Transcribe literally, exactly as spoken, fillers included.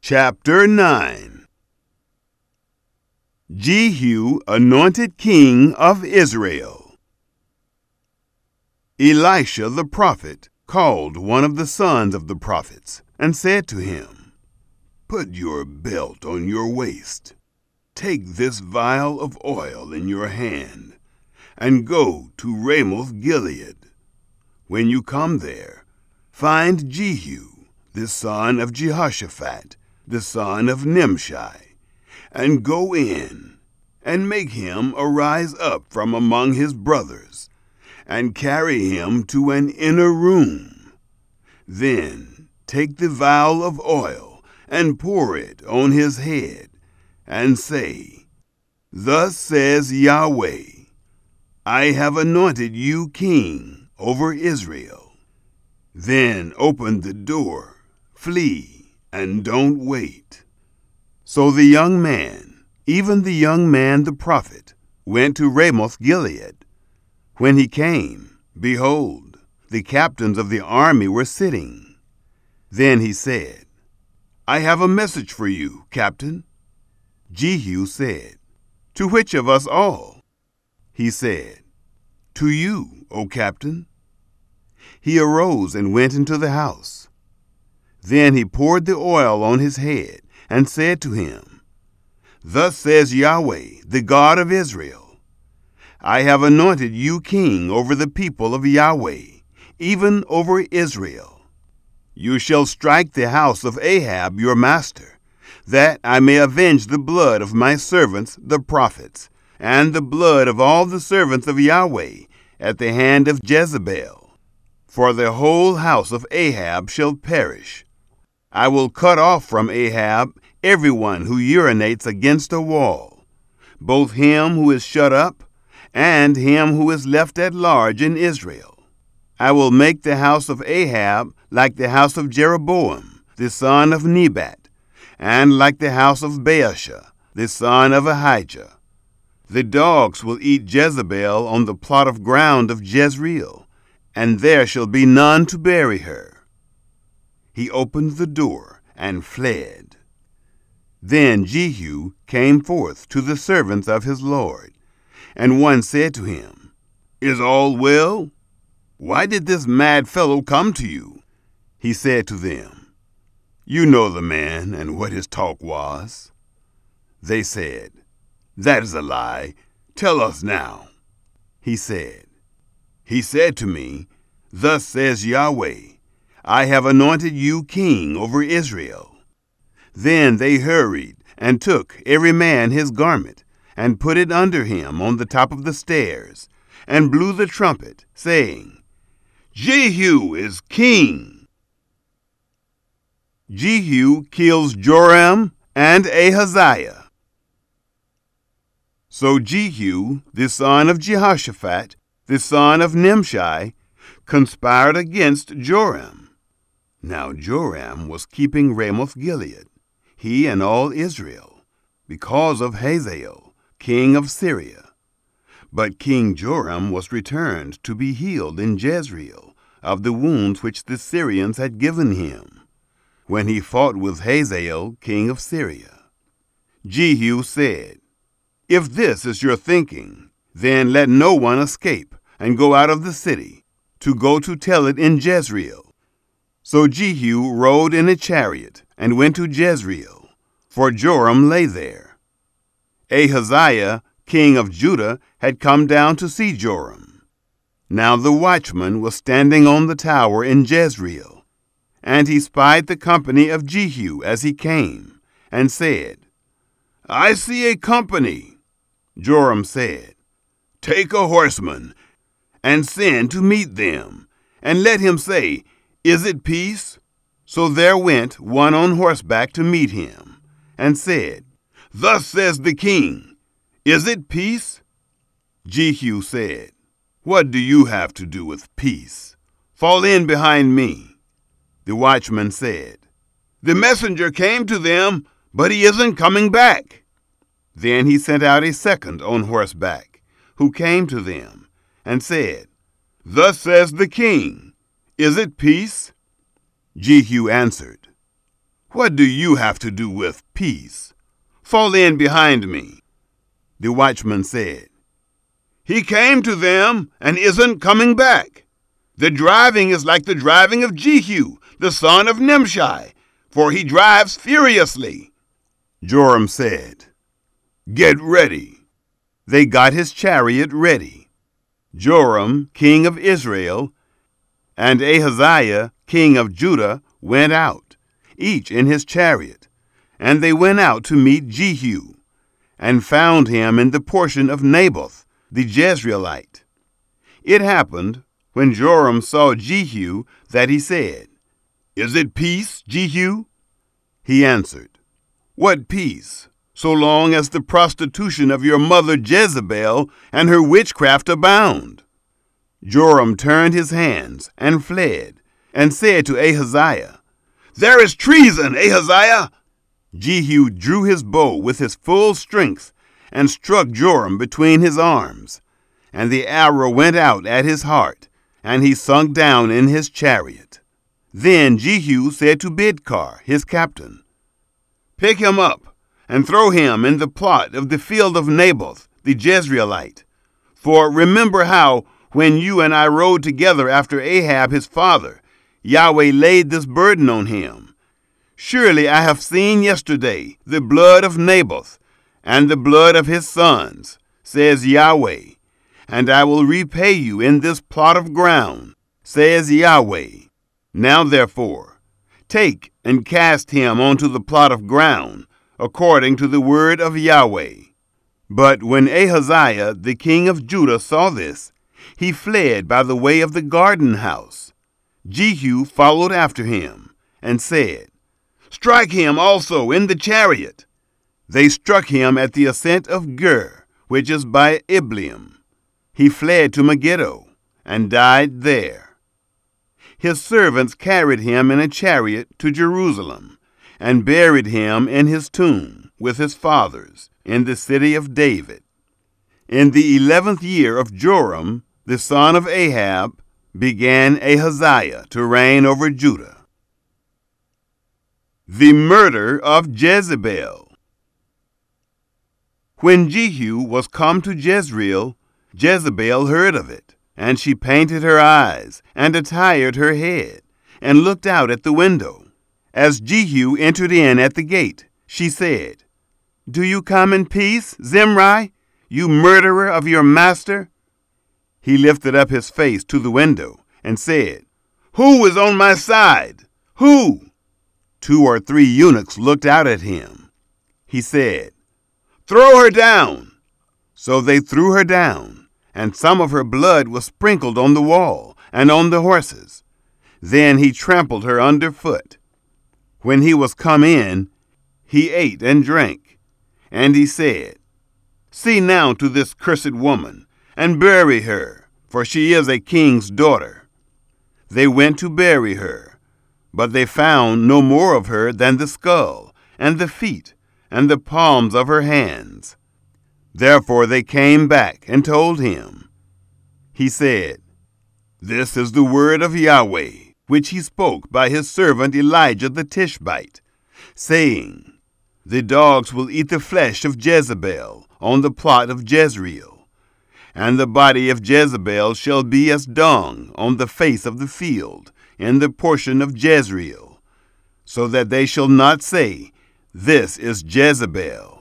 Chapter nine. Jehu anointed king of Israel. Elisha the prophet called one of the sons of the prophets and said to him, "Put your belt on your waist. Take this vial of oil in your hand and go to Ramoth Gilead. When you come there, find Jehu, the son of Jehoshaphat, the son of Nimshi, and go in and make him arise up from among his brothers, and carry him to an inner room. Then take the vial of oil and pour it on his head, and say, 'Thus says Yahweh, I have anointed you king over Israel.' Then open the door, flee, and don't wait." So the young man, even the young man the prophet, went to Ramoth Gilead. When he came, behold, the captains of the army were sitting. Then he said, "I have a message for you, captain." Jehu said, "To which of us all?" He said, "To you, O captain." He arose and went into the house. Then he poured the oil on his head and said to him, "Thus says Yahweh, the God of Israel, I have anointed you king over the people of Yahweh, even over Israel. You shall strike the house of Ahab your master, that I may avenge the blood of my servants the prophets, and the blood of all the servants of Yahweh at the hand of Jezebel. For the whole house of Ahab shall perish. I will cut off from Ahab everyone who urinates against a wall, both him who is shut up and him who is left at large in Israel. I will make the house of Ahab like the house of Jeroboam, the son of Nebat, and like the house of Baasha, the son of Ahijah. The dogs will eat Jezebel on the plot of ground of Jezreel, and there shall be none to bury her." He opened the door and fled. Then Jehu came forth to the servants of his lord, and one said to him, "Is all well? Why did this mad fellow come to you?" He said to them, "You know the man and what his talk was." They said, "That is a lie. Tell us now." He said, "He said to me, 'Thus says Yahweh, I have anointed you king over Israel.'" Then they hurried and took every man his garment, and put it under him on the top of the stairs, and blew the trumpet, saying, "Jehu is king." Jehu kills Joram and Ahaziah. So Jehu, the son of Jehoshaphat, the son of Nimshi, conspired against Joram. Now Joram was keeping Ramoth Gilead, he and all Israel, because of Hazael, king of Syria. But King Joram was returned to be healed in Jezreel of the wounds which the Syrians had given him, when he fought with Hazael, king of Syria. Jehu said, "If this is your thinking, then let no one escape and go out of the city, to go to tell it in Jezreel." So Jehu rode in a chariot and went to Jezreel, for Joram lay there. Ahaziah, king of Judah, had come down to see Joram. Now the watchman was standing on the tower in Jezreel, and he spied the company of Jehu as he came, and said, "I see a company." Joram said, "Take a horseman, and send to meet them, and let him say, 'Is it peace?'" So there went one on horseback to meet him, and said, "Thus says the king, 'Is it peace?'" Jehu said, "What do you have to do with peace? Fall in behind me." The watchman said, "The messenger came to them, but he isn't coming back." Then he sent out a second on horseback, who came to them, and said, "Thus says the king, 'Is it peace?'" Jehu answered, What do you have to do with peace? Fall in behind me." The watchman said, "He came to them and isn't coming back. The driving is like the driving of Jehu, the son of Nimshi, for he drives furiously." Joram said, "Get ready." They got his chariot ready. Joram, king of Israel, and Ahaziah, king of Judah, went out, each in his chariot, and they went out to meet Jehu, and found him in the portion of Naboth the Jezreelite. It happened, when Joram saw Jehu, that he said, "Is it peace, Jehu?" He answered, "What peace, so long as the prostitution of your mother Jezebel and her witchcraft abound?" Joram turned his hands and fled, and said to Ahaziah, "There is treason, Ahaziah!" Jehu drew his bow with his full strength and struck Joram between his arms, and the arrow went out at his heart, and he sunk down in his chariot. Then Jehu said to Bidkar, his captain, "Pick him up and throw him in the plot of the field of Naboth the Jezreelite. For remember how, when you and I rode together after Ahab his father, Yahweh laid this burden on him. Surely I have seen yesterday the blood of Naboth and the blood of his sons, says Yahweh, and I will repay you in this plot of ground, says Yahweh. Now therefore, take and cast him onto the plot of ground, according to the word of Yahweh." But when Ahaziah the king of Judah saw this, he fled by the way of the garden house. Jehu followed after him, and said, "Strike him also in the chariot." They struck him at the ascent of Gur, which is by Ibleam. He fled to Megiddo, and died there. His servants carried him in a chariot to Jerusalem, and buried him in his tomb with his fathers in the city of David. In the eleventh year of Joram, the son of Ahab, began Ahaziah to reign over Judah. The murder of Jezebel. When Jehu was come to Jezreel, Jezebel heard of it, and she painted her eyes, and attired her head, and looked out at the window. As Jehu entered in at the gate, she said, "Do you come in peace, Zimri, you murderer of your master?" He lifted up his face to the window, and said, "Who is on my side? Who?" Two or three eunuchs looked out at him. He said, "Throw her down." So they threw her down, and some of her blood was sprinkled on the wall and on the horses. Then he trampled her under foot. When he was come in, he ate and drank. And he said, "See now to this cursed woman, and bury her, for she is a king's daughter." They went to bury her, but they found no more of her than the skull, and the feet, and the palms of her hands. Therefore they came back and told him. He said, "This is the word of Yahweh, which he spoke by his servant Elijah the Tishbite, saying, The dogs will eat the flesh of Jezebel on the plot of Jezreel, and the body of Jezebel shall be as dung on the face of the field in the portion of Jezreel, so that they shall not say, This is Jezebel.